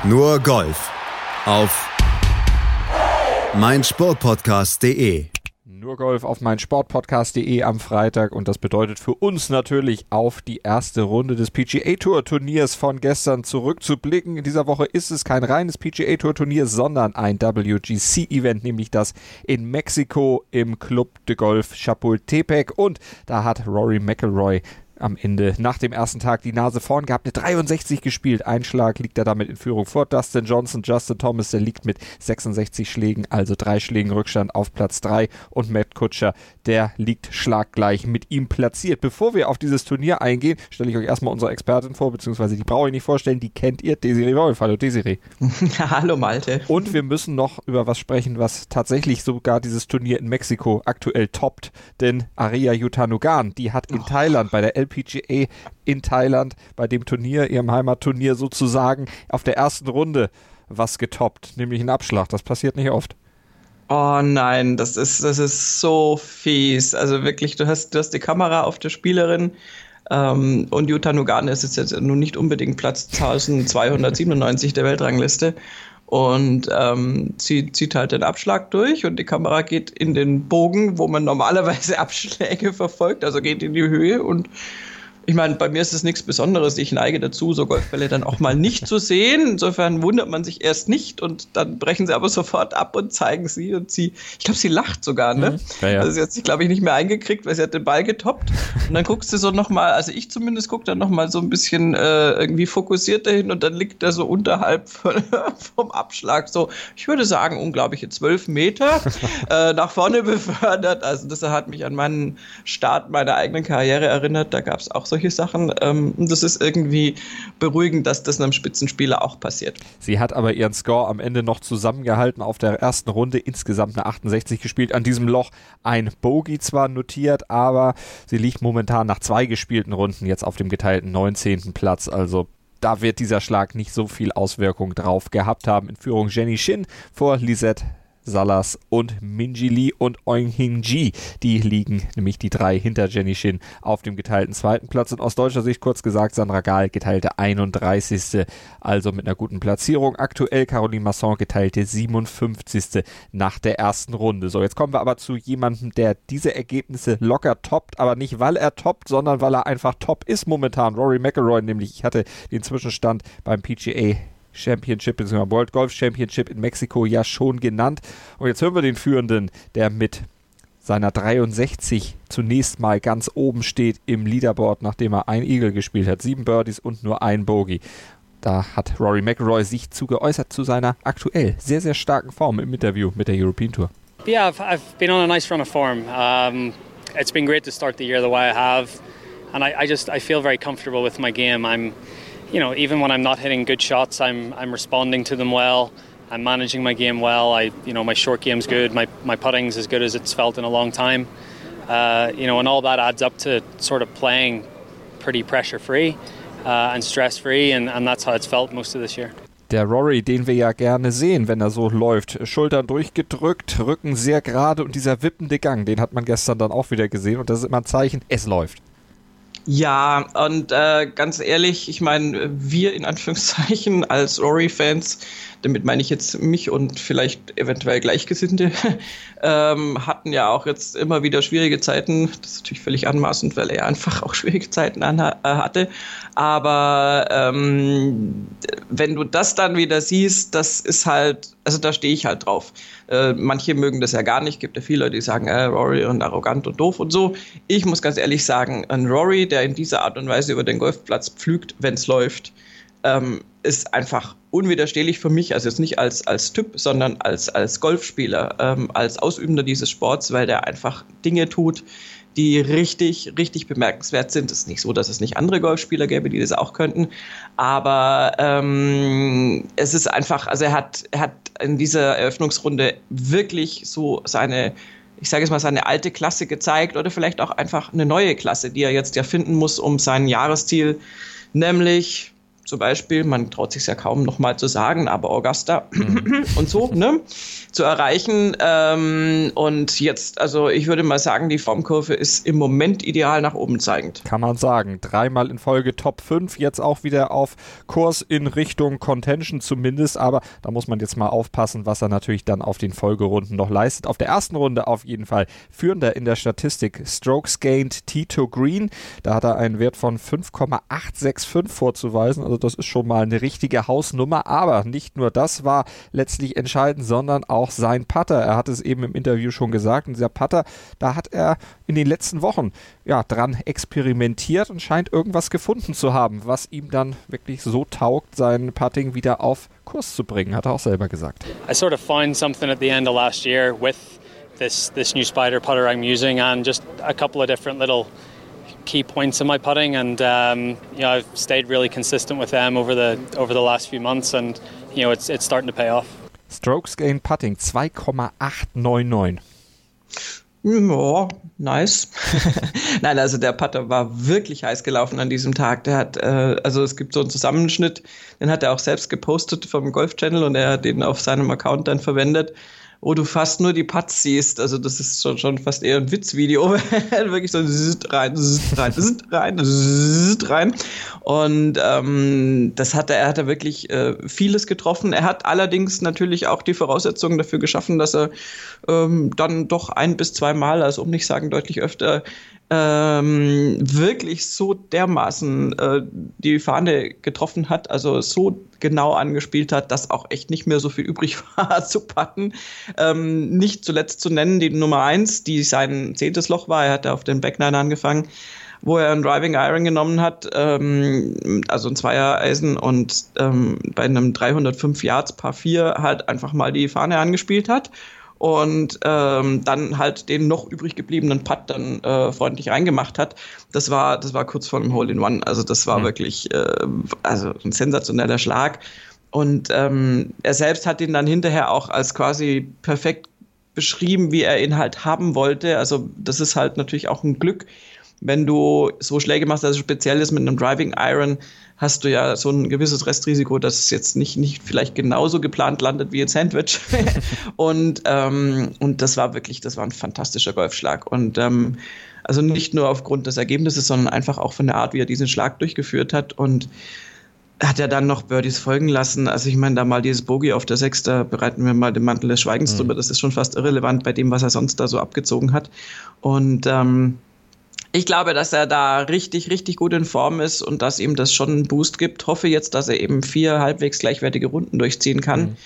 Nur Golf auf meinsportpodcast.de. Nur Golf auf meinsportpodcast.de am Freitag und das bedeutet für uns natürlich auf die erste Runde des PGA Tour Turniers von gestern zurückzublicken. In dieser Woche ist es kein reines PGA Tour Turnier, sondern ein WGC Event, nämlich das in Mexiko im Club de Golf Chapultepec, und da hat Rory McIlroy am Ende nach dem ersten Tag die Nase vorn gehabt, eine 63 gespielt. Ein Schlag liegt er damit in Führung vor Dustin Johnson. Justin Thomas, der liegt mit 66 Schlägen, also 3 Schlägen Rückstand auf Platz 3, und Matt Kutscher, der liegt schlaggleich mit ihm platziert. Bevor wir auf dieses Turnier eingehen, stelle ich euch erstmal unsere Expertin vor, beziehungsweise die brauche ich nicht vorstellen, die kennt ihr, Desiree Wolf. Hallo Desiree. Hallo Malte. Und wir müssen noch über was sprechen, was tatsächlich sogar dieses Turnier in Mexiko aktuell toppt, denn Ariya Jutanugarn, die hat in Thailand bei der LPGA in Thailand bei dem Turnier, ihrem Heimatturnier sozusagen, auf der ersten Runde was getoppt, nämlich einen Abschlag. Das passiert nicht oft. Oh nein, das ist so fies. Also wirklich, du hast die Kamera auf der Spielerin, und Jutanugarn ist jetzt nun nicht unbedingt Platz 1297 der Weltrangliste. Und sie zieht halt den Abschlag durch und die Kamera geht in den Bogen, wo man normalerweise Abschläge verfolgt, also geht in die Höhe. Und ich meine, bei mir ist es nichts Besonderes. Ich neige dazu, so Golfbälle dann auch mal nicht zu sehen. Insofern wundert man sich erst nicht und dann brechen sie aber sofort ab und zeigen sie. Und ich glaube, sie lacht sogar, ne? Ja. Also sie hat sich, glaube ich, nicht mehr eingekriegt, weil sie hat den Ball getoppt. Und dann guckst du so nochmal, also ich zumindest gucke dann nochmal so ein bisschen irgendwie fokussiert dahin und dann liegt er so unterhalb vom Abschlag. So, ich würde sagen, unglaubliche 12 Meter nach vorne befördert. Also das hat mich an meinen Start meiner eigenen Karriere erinnert. Da gab es auch solche Sachen. Und das ist irgendwie beruhigend, dass das einem Spitzenspieler auch passiert. Sie hat aber ihren Score am Ende noch zusammengehalten auf der ersten Runde, insgesamt eine 68 gespielt, an diesem Loch ein Bogey zwar notiert, aber sie liegt momentan nach 2 gespielten Runden jetzt auf dem geteilten 19. Platz, also da wird dieser Schlag nicht so viel Auswirkung drauf gehabt haben. In Führung Jenny Shin vor Lisette Salas und Minjee Lee und Eun Hing Ji. Die liegen nämlich die 3 hinter Jenny Shin auf dem geteilten 2. Platz. Und aus deutscher Sicht kurz gesagt, Sandra Gahl geteilte 31. Also mit einer guten Platzierung. Aktuell Caroline Masson geteilte 57. nach der ersten Runde. So, jetzt kommen wir aber zu jemandem, der diese Ergebnisse locker toppt, aber nicht weil er toppt, sondern weil er einfach top ist momentan. Rory McIlroy nämlich. Ich hatte den Zwischenstand beim PGA Championship bzw. World Golf Championship in Mexiko ja schon genannt. Und jetzt hören wir den Führenden, der mit seiner 63 zunächst mal ganz oben steht im Leaderboard, nachdem er ein Eagle gespielt hat, 7 Birdies und nur ein Bogey. Da hat Rory McIlroy sich geäußert zu seiner aktuell sehr, sehr starken Form im Interview mit der European Tour. Yeah, I've been on a nice run of form. It's been great to start the year the way I have. And I feel very comfortable with my game. Even when I'm not hitting good shots, I'm responding to them well. I'm managing my game well. My short game's good. My putting's as good as it's felt in a long time. And all that adds up to sort of playing pretty pressure-free and stress-free, and that's how it's felt most of this year. Der Rory, den wir ja gerne sehen, wenn er so läuft. Schultern durchgedrückt, Rücken sehr gerade und dieser wippende Gang, den hat man gestern dann auch wieder gesehen und das ist immer ein Zeichen, es läuft. Ja, und ganz ehrlich, ich meine, wir in Anführungszeichen als Rory-Fans, damit meine ich jetzt mich und vielleicht eventuell Gleichgesinnte, hatten ja auch jetzt immer wieder schwierige Zeiten. Das ist natürlich völlig anmaßend, weil er einfach auch schwierige Zeiten hatte. Aber wenn du das dann wieder siehst, das ist halt, also da stehe ich halt drauf. Manche mögen das ja gar nicht, gibt ja viele Leute, die sagen, Rory und arrogant und doof und so. Ich muss ganz ehrlich sagen, ein Rory, der in dieser Art und Weise über den Golfplatz pflügt, wenn es läuft, ist einfach unwiderstehlich für mich, also jetzt nicht als Typ, sondern als Golfspieler, als Ausübender dieses Sports, weil der einfach Dinge tut, die richtig, richtig bemerkenswert sind. Es ist nicht so, dass es nicht andere Golfspieler gäbe, die das auch könnten, aber es ist einfach, also er hat in dieser Eröffnungsrunde wirklich so seine alte Klasse gezeigt oder vielleicht auch einfach eine neue Klasse, die er jetzt ja finden muss, um sein Jahresziel, nämlich zum Beispiel, man traut sich ja kaum nochmal zu sagen, aber Augusta und so, ne, zu erreichen. Und jetzt, also ich würde mal sagen, die Formkurve ist im Moment ideal nach oben zeigend. Kann man sagen. 3-mal in Folge Top 5, jetzt auch wieder auf Kurs in Richtung Contention zumindest, aber da muss man jetzt mal aufpassen, was er natürlich dann auf den Folgerunden noch leistet. Auf der ersten Runde auf jeden Fall führender in der Statistik Strokes Gained Tito Green. Da hat er einen Wert von 5,865 vorzuweisen, also das ist schon mal eine richtige Hausnummer, aber nicht nur das war letztlich entscheidend, sondern auch sein Putter. Er hat es eben im Interview schon gesagt, und dieser Putter, da hat er in den letzten Wochen dran experimentiert und scheint irgendwas gefunden zu haben, was ihm dann wirklich so taugt, sein Putting wieder auf Kurs zu bringen, hat er auch selber gesagt. I sort of found something at the end of last year with this new Spider putter I'm using, and just a couple of different little key points in my putting, and I've stayed really consistent with them over the last few months, and it's starting to pay off. Strokes Gained Putting 2,899. Ja, nice. Nein, also der Putter war wirklich heiß gelaufen an diesem Tag. Der hat, also es gibt so einen Zusammenschnitt, den hat er auch selbst gepostet vom Golf Channel und er hat den auf seinem Account dann verwendet, wo du fast nur die Putts siehst. Also das ist schon fast eher ein Witzvideo. Wirklich so rein. Und er hat wirklich vieles getroffen. Er hat allerdings natürlich auch die Voraussetzungen dafür geschaffen, dass er dann doch 1 bis 2 Mal, also um nicht sagen deutlich öfter, wirklich so dermaßen die Fahne getroffen hat, also so genau angespielt hat, dass auch echt nicht mehr so viel übrig war zu putten. Nicht zuletzt zu nennen die Nummer 1, die sein 10. Loch war. Er hat auf den Back 9 angefangen, wo er ein Driving Iron genommen hat, also ein Zweiereisen, und bei einem 305 Yards Par 4 halt einfach mal die Fahne angespielt hat. Und dann halt den noch übrig gebliebenen Putt dann freundlich reingemacht hat. Das war kurz vor einem Hole-in-One. Also das war wirklich also ein sensationeller Schlag. Und er selbst hat ihn dann hinterher auch als quasi perfekt beschrieben, wie er ihn halt haben wollte. Also das ist halt natürlich auch ein Glück, wenn du so Schläge machst, also speziell ist mit einem Driving Iron, hast du ja so ein gewisses Restrisiko, dass es jetzt nicht vielleicht genauso geplant landet wie ein Sandwich. Und das war ein fantastischer Golfschlag. Und also nicht nur aufgrund des Ergebnisses, sondern einfach auch von der Art, wie er diesen Schlag durchgeführt hat. Und hat er dann noch Birdies folgen lassen. Also ich meine, da mal dieses Bogey auf der 6, da bereiten wir mal den Mantel des Schweigens drüber. Das ist schon fast irrelevant bei dem, was er sonst da so abgezogen hat. Und ich glaube, dass er da richtig, richtig gut in Form ist und dass ihm das schon einen Boost gibt. Hoffe jetzt, dass er eben 4 halbwegs gleichwertige Runden durchziehen kann.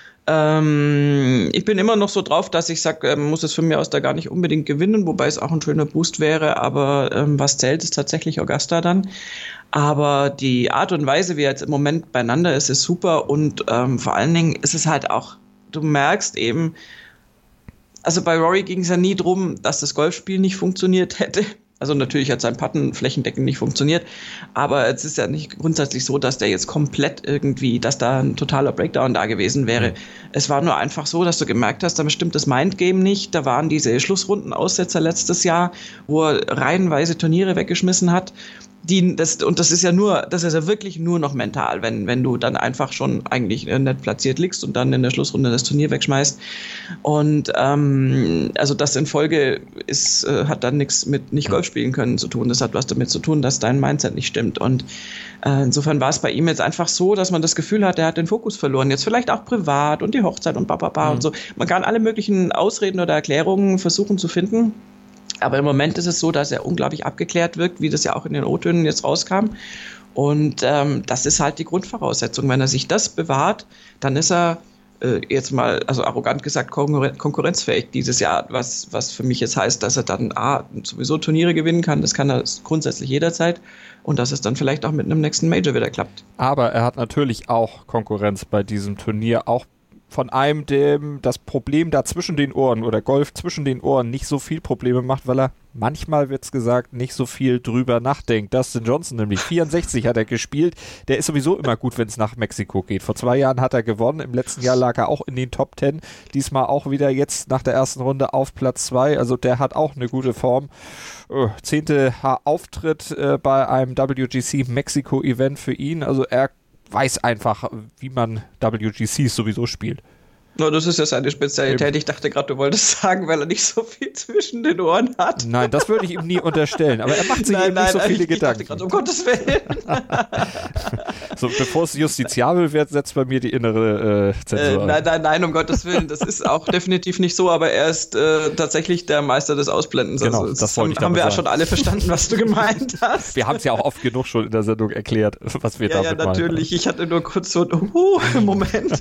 Ich bin immer noch so drauf, dass ich sage, muss es von mir aus da gar nicht unbedingt gewinnen, wobei es auch ein schöner Boost wäre, aber was zählt, ist tatsächlich Augusta dann. Aber die Art und Weise, wie er jetzt im Moment beieinander ist super, und vor allen Dingen ist es halt auch, du merkst eben, also bei Rory ging es ja nie drum, dass das Golfspiel nicht funktioniert hätte. Also natürlich hat sein Putten flächendeckend nicht funktioniert, aber es ist ja nicht grundsätzlich so, dass der jetzt komplett irgendwie, dass da ein totaler Breakdown da gewesen wäre. Es war nur einfach so, dass du gemerkt hast, da stimmt das Mindgame nicht. Da waren diese Schlussrunden-Aussetzer letztes Jahr, wo er reihenweise Turniere weggeschmissen hat. Das ist ja wirklich nur noch mental, wenn du dann einfach schon eigentlich nicht platziert liegst und dann in der Schlussrunde das Turnier wegschmeißt. Und also das in Folge hat dann nichts mit nicht Golf spielen können zu tun. Das hat was damit zu tun, dass dein Mindset nicht stimmt. Und insofern war es bei ihm jetzt einfach so, dass man das Gefühl hat, er hat den Fokus verloren. Jetzt vielleicht auch privat und die Hochzeit und und so. Man kann alle möglichen Ausreden oder Erklärungen versuchen zu finden. Aber im Moment ist es so, dass er unglaublich abgeklärt wirkt, wie das ja auch in den O-Tönen jetzt rauskam. Und das ist halt die Grundvoraussetzung. Wenn er sich das bewahrt, dann ist er jetzt mal, also arrogant gesagt, konkurrenzfähig dieses Jahr, was für mich jetzt heißt, dass er dann sowieso Turniere gewinnen kann. Das kann er grundsätzlich jederzeit. Und dass es dann vielleicht auch mit einem nächsten Major wieder klappt. Aber er hat natürlich auch Konkurrenz bei diesem Turnier, auch von einem, dem das Problem da zwischen den Ohren oder Golf zwischen den Ohren nicht so viel Probleme macht, weil er, manchmal wird's gesagt, nicht so viel drüber nachdenkt. Dustin Johnson nämlich, 64 hat er gespielt. Der ist sowieso immer gut, wenn es nach Mexiko geht. Vor 2 Jahren hat er gewonnen, im letzten Jahr lag er auch in den Top 10. Diesmal auch wieder jetzt nach der ersten Runde auf Platz 2. Also der hat auch eine gute Form. 10. Auftritt bei einem WGC Mexiko Event für ihn. Also er weiß einfach, wie man WGCs sowieso spielt. No, das ist ja seine Spezialität. Ich dachte gerade, du wolltest sagen, weil er nicht so viel zwischen den Ohren hat. Nein, das würde ich ihm nie unterstellen. Aber er macht sich nicht so viele Gedanken. Ich dachte gerade, um Gottes Willen. So, bevor es justiziabel wird, setzt bei mir die innere Zensur ein. Nein, um Gottes Willen. Das ist auch definitiv nicht so, aber er ist tatsächlich der Meister des Ausblendens. Genau, also, das wollte ich haben wir sagen. ja schon alle verstanden, was du gemeint hast. Wir haben es ja auch oft genug schon in der Sendung erklärt, was wir damit meinen. Ja, natürlich. Ich hatte nur kurz so einen Moment.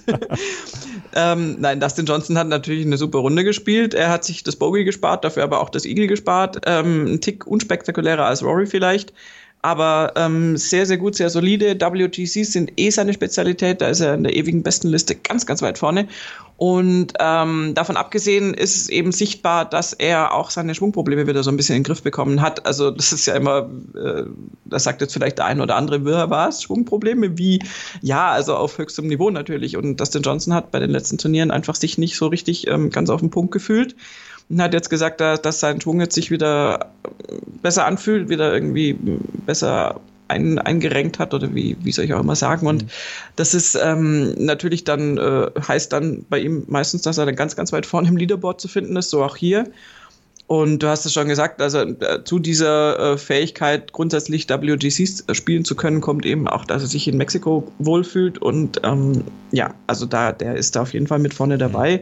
Nein, Dustin Johnson hat natürlich eine super Runde gespielt. Er hat sich das Bogey gespart, dafür aber auch das Eagle gespart. Ein Tick unspektakulärer als Rory vielleicht. Aber sehr, sehr gut, sehr solide. WGCs sind seine Spezialität. Da ist er in der ewigen Bestenliste ganz, ganz weit vorne. Und davon abgesehen ist es eben sichtbar, dass er auch seine Schwungprobleme wieder so ein bisschen in den Griff bekommen hat. Also das ist ja immer, das sagt jetzt vielleicht der ein oder andere, was? Schwungprobleme? Wie? Ja, also auf höchstem Niveau natürlich. Und Dustin Johnson hat bei den letzten Turnieren einfach sich nicht so richtig ganz auf den Punkt gefühlt. Und hat jetzt gesagt, dass sein Schwung jetzt sich wieder besser anfühlt, wieder irgendwie besser eingerenkt hat oder wie soll ich auch immer sagen. Und das ist natürlich dann, heißt dann bei ihm meistens, dass er dann ganz, ganz weit vorne im Leaderboard zu finden ist, so auch hier. Und du hast es schon gesagt, also zu dieser Fähigkeit, grundsätzlich WGCs spielen zu können, kommt eben auch, dass er sich in Mexiko wohlfühlt. Und also der ist da auf jeden Fall mit vorne dabei.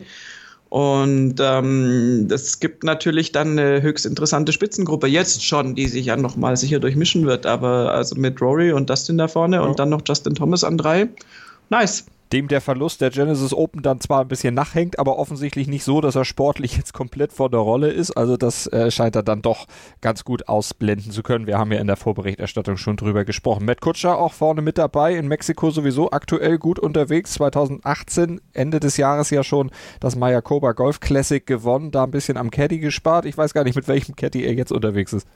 Und es gibt natürlich dann eine höchst interessante Spitzengruppe jetzt schon, die sich ja nochmal sicher durchmischen wird. Aber also mit Rory und Dustin da vorne und dann noch Justin Thomas an 3. Nice. Dem der Verlust der Genesis Open dann zwar ein bisschen nachhängt, aber offensichtlich nicht so, dass er sportlich jetzt komplett vor der Rolle ist. Also das scheint er dann doch ganz gut ausblenden zu können. Wir haben ja in der Vorberichterstattung schon drüber gesprochen. Matt Kutscher auch vorne mit dabei, in Mexiko sowieso aktuell gut unterwegs. 2018, Ende des Jahres ja schon das Mayakoba Golf Classic gewonnen, da ein bisschen am Caddy gespart. Ich weiß gar nicht, mit welchem Caddy er jetzt unterwegs ist.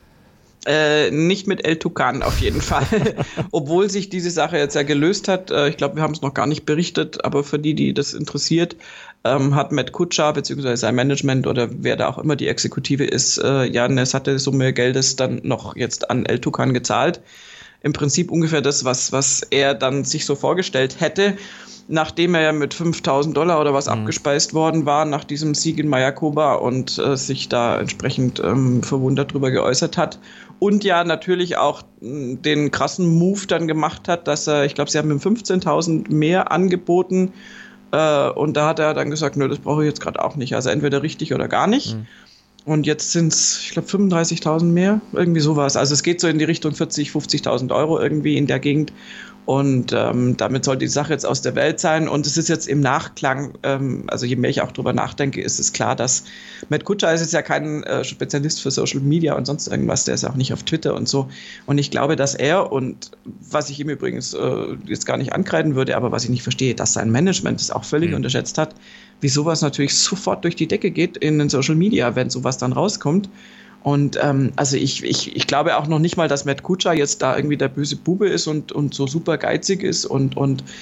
Nicht mit El Tucan auf jeden Fall. Obwohl sich diese Sache jetzt ja gelöst hat. Ich glaube, wir haben es noch gar nicht berichtet, aber für die das interessiert, hat Matt Kutscher bzw. sein Management oder wer da auch immer die Exekutive ist, eine satte Summe Geldes dann noch jetzt an El Tucan gezahlt. Im Prinzip ungefähr das, was er dann sich so vorgestellt hätte. Nachdem er ja mit $5.000 oder was abgespeist worden war nach diesem Sieg in Mayakoba und sich da entsprechend verwundert drüber geäußert hat. Und ja natürlich auch den krassen Move dann gemacht hat, dass er, ich glaube, sie haben ihm 15.000 mehr angeboten und da hat er dann gesagt, nö, das brauche ich jetzt gerade auch nicht. Also entweder richtig oder gar nicht. Und jetzt sind es, ich glaube, 35.000 mehr, irgendwie sowas. Also es geht so in die Richtung 40.000, 50.000 Euro irgendwie in der Gegend. Und damit soll die Sache jetzt aus der Welt sein. Und es ist jetzt im Nachklang, also je mehr ich auch drüber nachdenke, ist es klar, dass Matt Kutscher ist jetzt ja kein Spezialist für Social Media und sonst irgendwas, der ist auch nicht auf Twitter und so. Und ich glaube, dass er, und was ich ihm übrigens jetzt gar nicht ankreiden würde, aber was ich nicht verstehe, dass sein Management es auch völlig unterschätzt hat, wie sowas natürlich sofort durch die Decke geht in den Social Media, wenn sowas dann rauskommt. Und also ich glaube auch noch nicht mal, dass Matt Kutscher jetzt da irgendwie der böse Bube ist und so super geizig ist und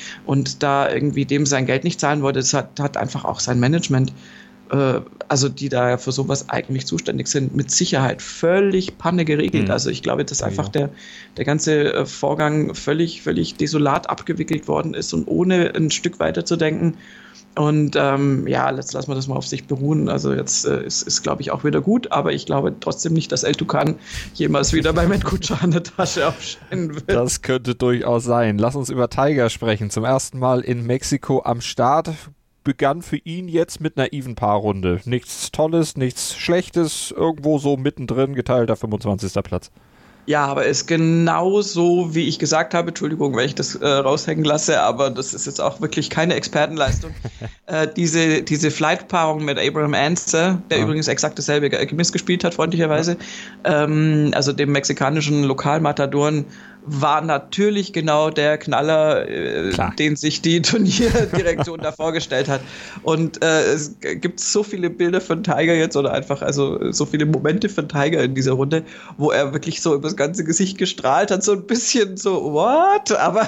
da irgendwie dem sein Geld nicht zahlen wollte. Das hat einfach auch sein Management, also die da für sowas eigentlich zuständig sind, mit Sicherheit völlig Panne geregelt. Also ich glaube, dass einfach der ganze Vorgang völlig desolat abgewickelt worden ist und ohne ein Stück weiter zu denken. Und jetzt lassen wir das mal auf sich beruhen. Also jetzt ist glaube ich, auch wieder gut, aber ich glaube trotzdem nicht, dass El Tucan jemals wieder bei Matt Kutscher an der Tasche aufscheinen wird. Das könnte durchaus sein. Lass uns über Tiger sprechen. Zum ersten Mal in Mexiko am Start. Begann für ihn jetzt mit einer Even-Paar-Runde. Nichts Tolles, nichts Schlechtes, irgendwo so mittendrin, geteilter 25. Platz. Ja, aber ist genau so, wie ich gesagt habe. Entschuldigung, wenn ich das raushängen lasse, aber das ist jetzt auch wirklich keine Expertenleistung. Diese Flight-Paarung mit Abraham Ancer, der übrigens exakt dasselbe Gemis gespielt hat, freundlicherweise, also dem mexikanischen Lokalmatadoren, war natürlich genau der Knaller, den sich die Turnierdirektion da vorgestellt hat. Und es gibt so viele Bilder von Tiger jetzt oder einfach also so viele Momente von Tiger in dieser Runde, wo er wirklich so über das ganze Gesicht gestrahlt hat, so ein bisschen so, what? Aber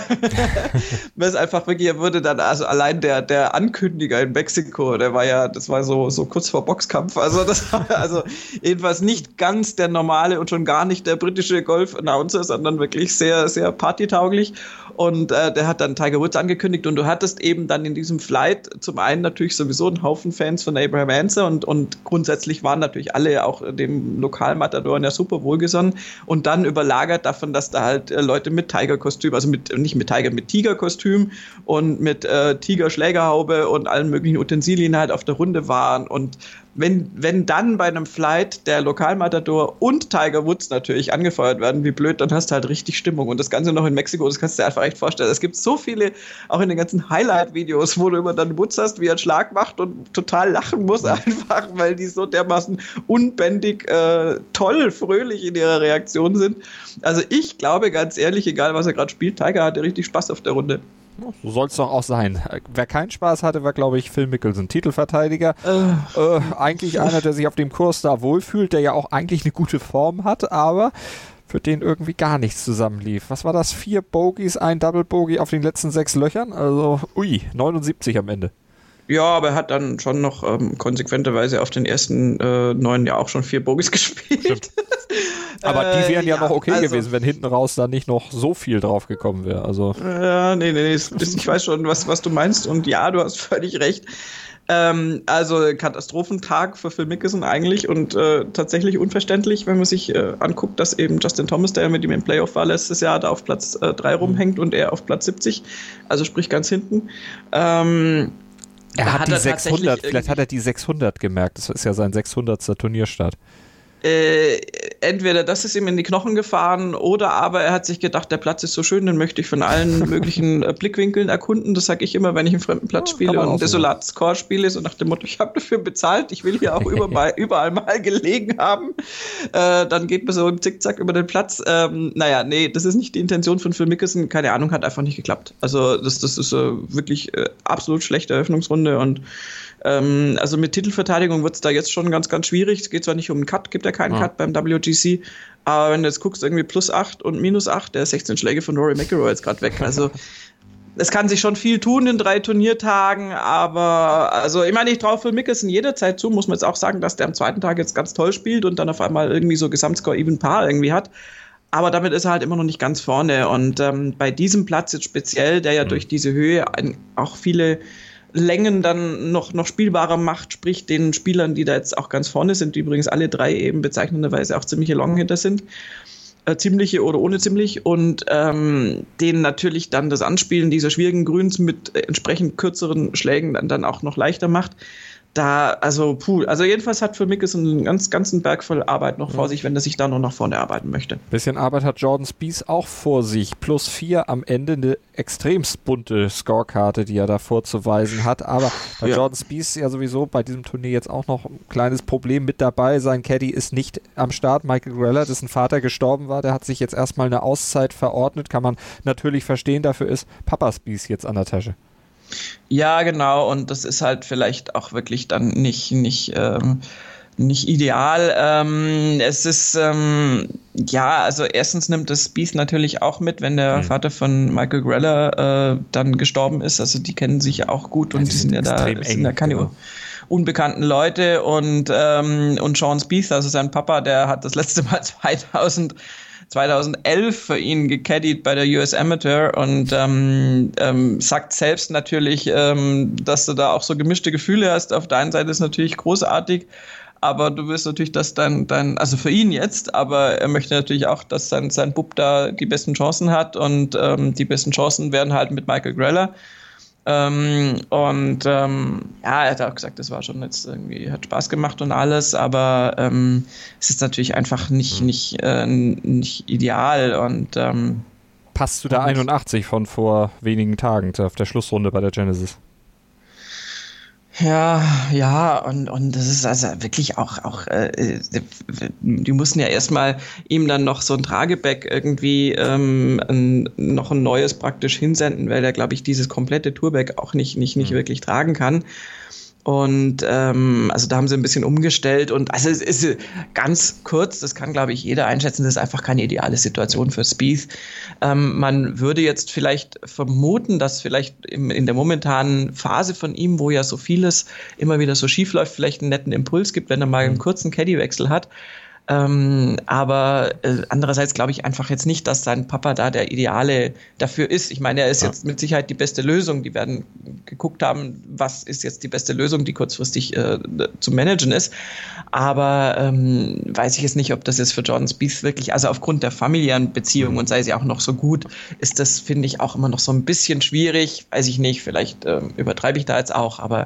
es einfach wirklich, er wurde dann, also allein der Ankündiger in Mexiko, das war so kurz vor Boxkampf, also das war also jedenfalls nicht ganz der normale und schon gar nicht der britische Golf-Announcer, sondern wirklich sehr, sehr partytauglich. Und der hat dann Tiger Woods angekündigt und du hattest eben dann in diesem Flight zum einen natürlich sowieso einen Haufen Fans von Abraham Ancer und grundsätzlich waren natürlich alle auch dem Lokalmatadoren ja super wohlgesonnen und dann überlagert davon, dass da halt Leute mit Tiger-Kostüm, also mit Tiger-Kostüm und mit Tiger-Schlägerhaube und allen möglichen Utensilien halt auf der Runde waren und wenn dann bei einem Flight der Lokalmatador und Tiger Woods natürlich angefeuert werden, wie blöd, dann hast du halt richtig Stimmung. Und das Ganze noch in Mexiko, das kannst du dir einfach echt vorstellen. Es gibt so viele, auch in den ganzen Highlight-Videos, wo du immer dann Woods hast, wie er einen Schlag macht und total lachen muss einfach, weil die so dermaßen unbändig, toll, fröhlich in ihrer Reaktion sind. Also ich glaube ganz ehrlich, egal was er gerade spielt, Tiger hatte richtig Spaß auf der Runde. So soll es doch auch sein. Wer keinen Spaß hatte, war, glaube ich, Phil Mickelson, Titelverteidiger. Eigentlich einer, der sich auf dem Kurs da wohlfühlt, der ja auch eigentlich eine gute Form hat, aber für den irgendwie gar nichts zusammenlief. Was war das? 4 Bogies, ein Double Bogey auf den letzten 6 Löchern? Also, 79 am Ende. Ja, aber er hat dann schon noch konsequenterweise auf den ersten 9 ja auch schon 4 Bogies gespielt. Stimmt. Aber die wären ja noch okay gewesen, wenn hinten raus da nicht noch so viel drauf gekommen wäre. Also. Nee, ich weiß schon, was du meinst und ja, du hast völlig recht. Also Katastrophentag für Phil Mickelson eigentlich und tatsächlich unverständlich, wenn man sich anguckt, dass eben Justin Thomas, der mit ihm im Playoff war letztes Jahr, da auf Platz 3 rumhängt und er auf Platz 70, also sprich ganz hinten. Er hat die 600, vielleicht hat er die 600 gemerkt, das ist ja sein 600. Turnierstart. Entweder das ist ihm in die Knochen gefahren oder aber er hat sich gedacht, der Platz ist so schön, den möchte ich von allen möglichen Blickwinkeln erkunden. Das sage ich immer, wenn ich einen fremden Platz spiele und einen desolaten Score spiele, so nach dem Motto, ich habe dafür bezahlt, ich will hier auch überall mal gelegen haben. Dann geht man so im Zickzack über den Platz. Das ist nicht die Intention von Phil Mickelson, keine Ahnung, hat einfach nicht geklappt. Also das ist wirklich absolut schlechte Eröffnungsrunde und also mit Titelverteidigung wird es da jetzt schon ganz, ganz schwierig. Es geht zwar nicht um einen Cut, gibt ja keinen Cut beim WGC, aber wenn du jetzt guckst, irgendwie +8 und -8, der 16 Schläge von Rory McIlroy jetzt gerade weg. Also es kann sich schon viel tun in 3 Turniertagen, aber also ich meine, ich traue Phil Mickelson jederzeit zu, muss man jetzt auch sagen, dass der am zweiten Tag jetzt ganz toll spielt und dann auf einmal irgendwie so Gesamtscore Even Par irgendwie hat. Aber damit ist er halt immer noch nicht ganz vorne und bei diesem Platz jetzt speziell, der ja durch diese Höhe auch viele Längen dann noch spielbarer macht, sprich den Spielern, die da jetzt auch ganz vorne sind, die übrigens alle 3 eben bezeichnenderweise auch ziemliche Longhitter sind, ziemliche oder ohne ziemlich und denen natürlich dann das Anspielen dieser schwierigen Grüns mit entsprechend kürzeren Schlägen dann auch noch leichter macht. Also jedenfalls hat für Mickelson einen ganzen Berg voll Arbeit noch vor sich, wenn er sich da noch nach vorne arbeiten möchte. Bisschen Arbeit hat Jordan Spieth auch vor sich. +4 am Ende, eine extremst bunte Scorekarte, die er da vorzuweisen hat. Aber bei Jordan Spieth ja sowieso bei diesem Turnier jetzt auch noch ein kleines Problem mit dabei. Sein Caddy ist nicht am Start. Michael Greller, dessen Vater gestorben war, der hat sich jetzt erstmal eine Auszeit verordnet. Kann man natürlich verstehen, dafür ist Papa Spieth jetzt an der Tasche. Ja, genau, und das ist halt vielleicht auch wirklich dann nicht ideal. Es ist, also erstens nimmt das Spieth natürlich auch mit, wenn der Vater von Michael Greller dann gestorben ist. Also die kennen sich ja auch gut und die sind ja da, sind ja keine unbekannten Leute und Sean Spieth, also sein Papa, der hat das letzte Mal 2011 für ihn gecaddied bei der US Amateur und sagt selbst natürlich, dass du da auch so gemischte Gefühle hast. Auf der einen Seite ist natürlich großartig, aber du willst natürlich, dass also für ihn jetzt, aber er möchte natürlich auch, dass sein Bub da die besten Chancen hat und die besten Chancen werden halt mit Michael Greller. Er hat auch gesagt, das war schon jetzt irgendwie, hat Spaß gemacht und alles, aber es ist natürlich einfach nicht ideal und passt zu der 81 von vor wenigen Tagen auf der Schlussrunde bei der Genesis? Ja, und das ist also wirklich auch die mussten ja erstmal ihm dann noch so ein Tragebag irgendwie noch ein neues praktisch hinsenden, weil er, glaube ich, dieses komplette Tourbag auch nicht wirklich tragen kann. Und also da haben sie ein bisschen umgestellt und also es ist ganz kurz, das kann, glaube ich, jeder einschätzen, das ist einfach keine ideale Situation für Spieth. Man würde jetzt vielleicht vermuten, dass vielleicht in der momentanen Phase von ihm, wo ja so vieles immer wieder so schief läuft, vielleicht einen netten Impuls gibt, wenn er mal einen kurzen Caddy-Wechsel hat. Aber andererseits glaube ich einfach jetzt nicht, dass sein Papa da der Ideale dafür ist. Ich meine, er ist jetzt mit Sicherheit die beste Lösung. Die werden geguckt haben, was ist jetzt die beste Lösung, die kurzfristig zu managen ist. Aber weiß ich jetzt nicht, ob das jetzt für Jordan Spieth wirklich, also aufgrund der familiären Beziehung und sei sie auch noch so gut, ist das, finde ich, auch immer noch so ein bisschen schwierig. Weiß ich nicht, vielleicht übertreibe ich da jetzt auch, aber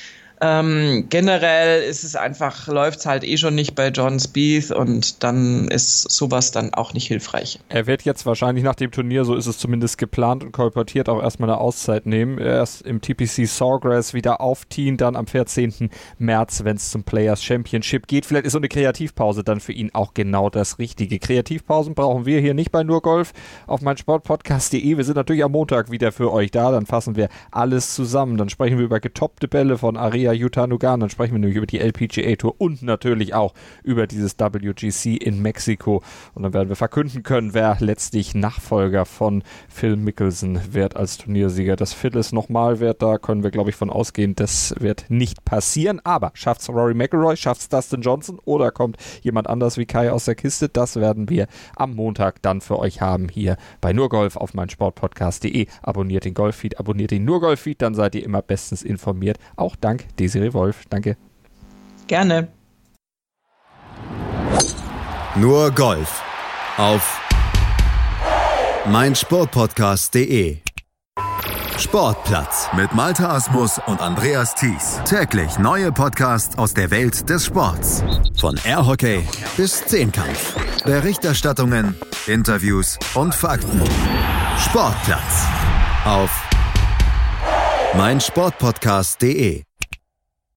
generell ist es einfach, läuft es halt schon nicht bei Jordan Spieth und dann ist sowas dann auch nicht hilfreich. Er wird jetzt wahrscheinlich nach dem Turnier, so ist es zumindest geplant und kolportiert, auch erstmal eine Auszeit nehmen. Erst im TPC Sawgrass wieder aufziehen, dann am 14. März, wenn es zum Players Championship geht. Vielleicht ist so eine Kreativpause dann für ihn auch genau das Richtige. Kreativpausen brauchen wir hier nicht bei Nur Golf auf meinsportpodcast.de. Wir sind natürlich am Montag wieder für euch da, dann fassen wir alles zusammen. Dann sprechen wir über getoppte Bälle von Aria Utah Nugent, dann sprechen wir nämlich über die LPGA Tour und natürlich auch über dieses WGC in Mexiko und dann werden wir verkünden können, wer letztlich Nachfolger von Phil Mickelson wird als Turniersieger. Das Phyllis nochmal wird, da können wir, glaube ich, von ausgehen, das wird nicht passieren, aber schafft's Rory McIlroy, schafft's Dustin Johnson oder kommt jemand anders wie Kai aus der Kiste, das werden wir am Montag dann für euch haben hier bei Nur Golf auf meinsportpodcast.de. Abonniert den Golffeed, abonniert den Nur Golf-Feed, dann seid ihr immer bestens informiert. Auch dank Desiree Wolf. Danke. Gerne. Nur Golf auf meinsportpodcast.de. Sportplatz mit Malte Asmus und Andreas Thies. Täglich neue Podcasts aus der Welt des Sports. Von Airhockey bis Zehnkampf. Berichterstattungen, Interviews und Fakten. Sportplatz auf meinsportpodcast.de.